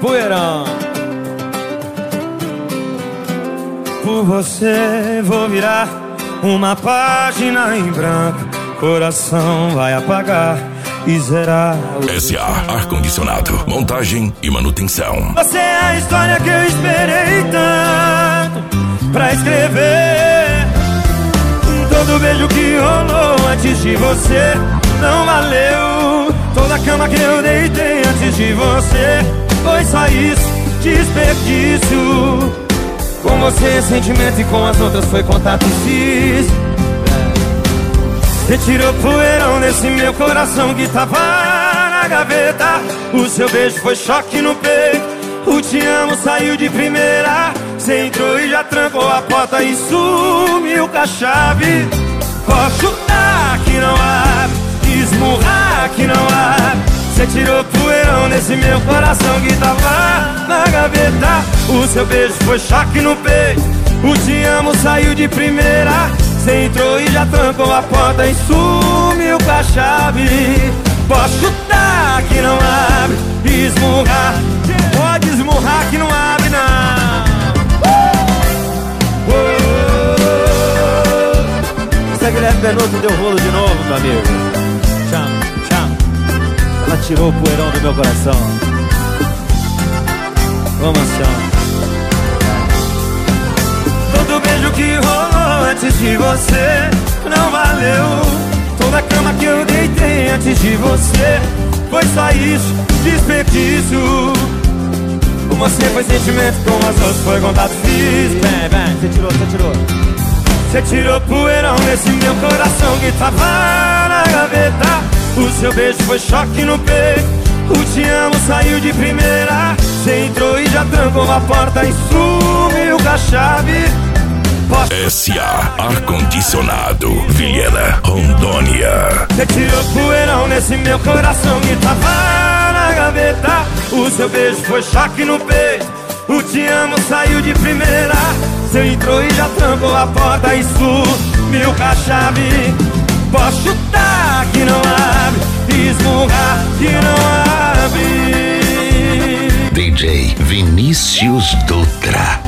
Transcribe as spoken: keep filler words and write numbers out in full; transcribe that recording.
poeirão. Por você vou virar uma página em branco, coração vai apagar e zerar. S A Ar-condicionado, montagem e manutenção. Você é a história que eu esperei tanto pra escrever. Todo beijo que rolou antes de você não valeu. Toda cama que eu deitei antes de você foi só isso, desperdício. Com você é sentimento e com as outras foi contato físico. Você tirou poeirão desse meu coração que tava na gaveta. O seu beijo foi choque no peito. O te amo saiu de primeira. Você entrou e já trancou a porta e sumiu com a chave. Posso chutar que não abre, esmurrar que não abre. Você tirou poeirão desse meu coração que tava na gaveta. O seu beijo foi choque no peito. O te amo saiu de primeira. Você entrou e já trancou a porta e sumiu com a chave. Posso chutar que não abre, esmurrar. Pode esmurrar que não abre não. Essa Guilherme Benuto deu rolo de novo, meu amigo. Tchau, tchau. Ela tirou o poeirão do meu coração. Vamos, tchau. Todo beijo que rolou antes de você não valeu. Toda cama que eu deitei antes de você foi só isso, desperdício. Com você foi sentimento, com as outras foi contato físico. Vem, vem, você tirou, você tirou. Você tirou poeirão desse meu coração que tava na gaveta. O seu beijo foi choque no peito. O te amo saiu de primeira. Você entrou e já trancou a porta e sumiu com a chave. Posso... S A Ar-condicionado, Vilhena, Rondônia. Você tirou poeirão nesse meu coração que tava na gaveta. O seu beijo foi choque no peito. O te amo saiu de primeira. Você entrou e já trancou a porta e sumiu com a chave. Posso chutar que não abre, esmurrar que não abre. D J Vinícius Dutra.